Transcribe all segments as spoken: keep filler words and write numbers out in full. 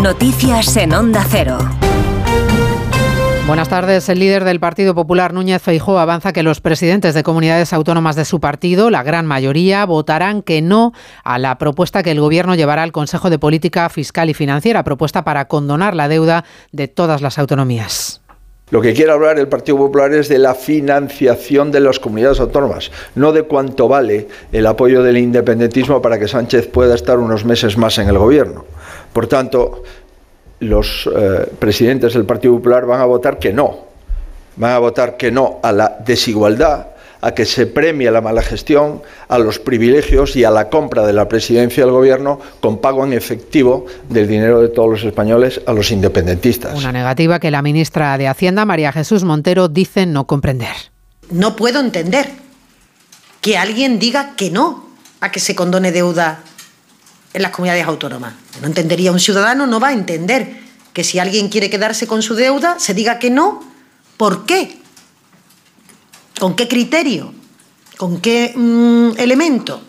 Noticias en Onda Cero. Buenas tardes. El líder del Partido Popular, Núñez Feijóo, avanza que los presidentes de comunidades autónomas de su partido, la gran mayoría, votarán que no a la propuesta que el Gobierno llevará al Consejo de Política Fiscal y Financiera, propuesta para condonar la deuda de todas las autonomías. Lo que quiere hablar el Partido Popular es de la financiación de las comunidades autónomas, no de cuánto vale el apoyo del independentismo para que Sánchez pueda estar unos meses más en el Gobierno. Por tanto, los eh, presidentes del Partido Popular van a votar que no, van a votar que no a la desigualdad, a que se premie la mala gestión, a los privilegios y a la compra de la presidencia del Gobierno con pago en efectivo del dinero de todos los españoles a los independentistas. Una negativa que la ministra de Hacienda, María Jesús Montero, dice no comprender. No puedo entender que alguien diga que no a que se condone deuda en las comunidades autónomas. No entendería, un ciudadano no va a entender que si alguien quiere quedarse con su deuda, se diga que no. ¿Por qué? ¿Con qué criterio? ¿Con qué mmm, elemento?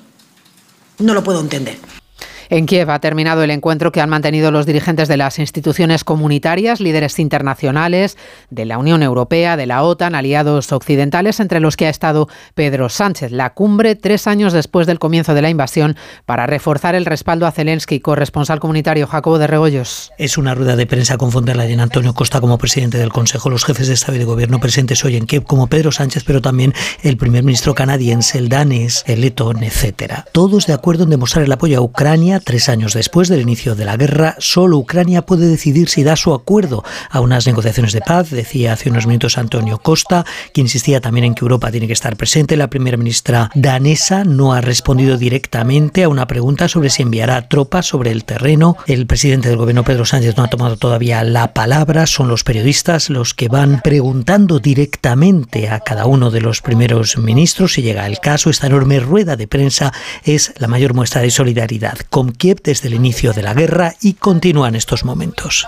No lo puedo entender. En Kiev ha terminado el encuentro que han mantenido los dirigentes de las instituciones comunitarias, líderes internacionales de la Unión Europea, de la OTAN, aliados occidentales, entre los que ha estado Pedro Sánchez. La cumbre, tres años después del comienzo de la invasión, para reforzar el respaldo a Zelensky. Corresponsal comunitario Jacobo de Regoyos. Es una rueda de prensa con von der Leyen, Antonio Costa como presidente del Consejo, los jefes de Estado y de Gobierno presentes hoy en Kiev, como Pedro Sánchez, pero también el primer ministro canadiense, el danés, el letón, etcétera. Todos de acuerdo en demostrar el apoyo a Ucrania. Tres años después del inicio de la guerra, solo Ucrania puede decidir si da su acuerdo a unas negociaciones de paz, decía hace unos minutos Antonio Costa, que insistía también en que Europa tiene que estar presente. La primera ministra danesa no ha respondido directamente a una pregunta sobre si enviará tropas sobre el terreno. El presidente del gobierno, Pedro Sánchez, no ha tomado todavía la palabra. Son los periodistas los que van preguntando directamente a cada uno de los primeros ministros si llega el caso. Esta enorme rueda de prensa es la mayor muestra de solidaridad con Kiev desde el inicio de la guerra y continúa en estos momentos.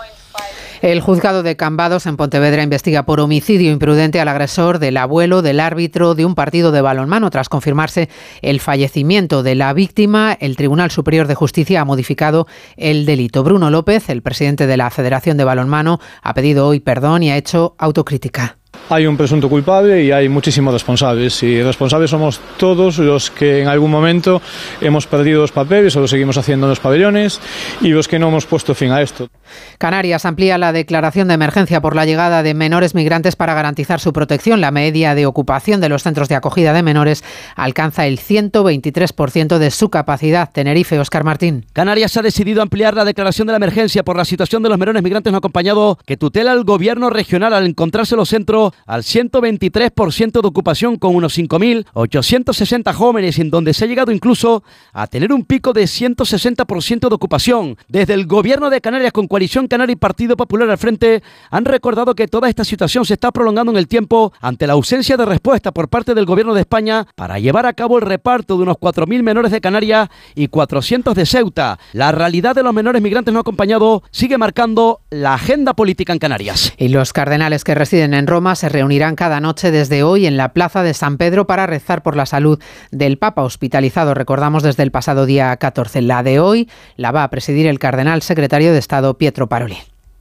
El juzgado de Cambados en Pontevedra investiga por homicidio imprudente al agresor del abuelo del árbitro de un partido de balonmano. Tras confirmarse el fallecimiento de la víctima, el Tribunal Superior de Justicia ha modificado el delito. Bruno López, el presidente de la Federación de Balonmano, ha pedido hoy perdón y ha hecho autocrítica. Hay un presunto culpable y hay muchísimos responsables, y responsables somos todos los que en algún momento hemos perdido los papeles o lo seguimos haciendo en los pabellones y los que no hemos puesto fin a esto. Canarias amplía la declaración de emergencia por la llegada de menores migrantes para garantizar su protección. La media de ocupación de los centros de acogida de menores alcanza el ciento veintitrés por ciento de su capacidad. Tenerife, Óscar Martín. Canarias ha decidido ampliar la declaración de la emergencia por la situación de los menores migrantes no acompañados que tutela el gobierno regional al encontrarse los centros al ciento veintitrés por ciento de ocupación con unos cinco mil ochocientos sesenta jóvenes, en donde se ha llegado incluso a tener un pico de ciento sesenta por ciento de ocupación. Desde el gobierno de Canarias, con Coalición Canaria y Partido Popular al frente, han recordado que toda esta situación se está prolongando en el tiempo ante la ausencia de respuesta por parte del gobierno de España para llevar a cabo el reparto de unos cuatro mil menores de Canarias y cuatrocientos de Ceuta. La realidad de los menores migrantes no acompañados sigue marcando la agenda política en Canarias. Y los cardenales que residen en Roma se reunirán cada noche desde hoy en la Plaza de San Pedro para rezar por la salud del Papa hospitalizado, recordamos, desde el pasado día catorce. La de hoy la va a presidir el cardenal secretario de Estado, Pietro Parolin.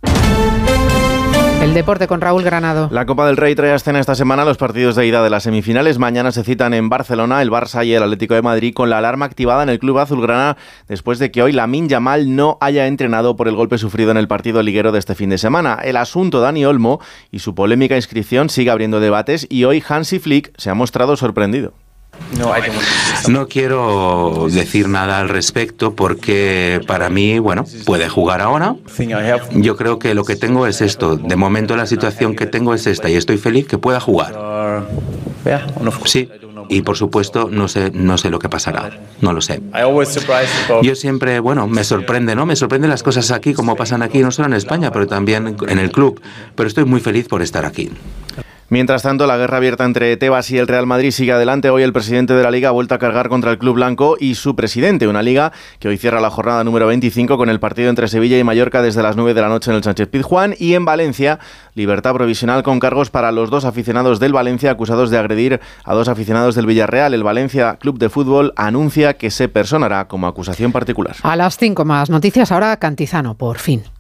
El deporte con Raúl Granado. La Copa del Rey trae a escena esta semana los partidos de ida de las semifinales. Mañana se citan en Barcelona el Barça y el Atlético de Madrid, con la alarma activada en el club azulgrana después de que hoy Lamine Yamal no haya entrenado por el golpe sufrido en el partido liguero de este fin de semana. El asunto Dani Olmo y su polémica inscripción sigue abriendo debates y hoy Hansi Flick se ha mostrado sorprendido. No quiero decir nada al respecto porque para mí, bueno, puede jugar ahora. Yo creo que lo que tengo es esto. De momento la situación que tengo es esta y estoy feliz que pueda jugar. Sí, y por supuesto no sé, no sé lo que pasará. No lo sé. Yo siempre, bueno, me sorprende, ¿no? Me sorprenden las cosas aquí como pasan aquí, no solo en España, pero también en el club. Pero estoy muy feliz por estar aquí. Mientras tanto, la guerra abierta entre Tebas y el Real Madrid sigue adelante. Hoy el presidente de la Liga ha vuelto a cargar contra el club blanco y su presidente. Una Liga que hoy cierra la jornada número veinticinco con el partido entre Sevilla y Mallorca desde las nueve de la noche en el Sánchez-Pizjuán. Y en Valencia, libertad provisional con cargos para los dos aficionados del Valencia acusados de agredir a dos aficionados del Villarreal. El Valencia Club de Fútbol anuncia que se personará como acusación particular. A las cinco más noticias, ahora Cantizano, por fin.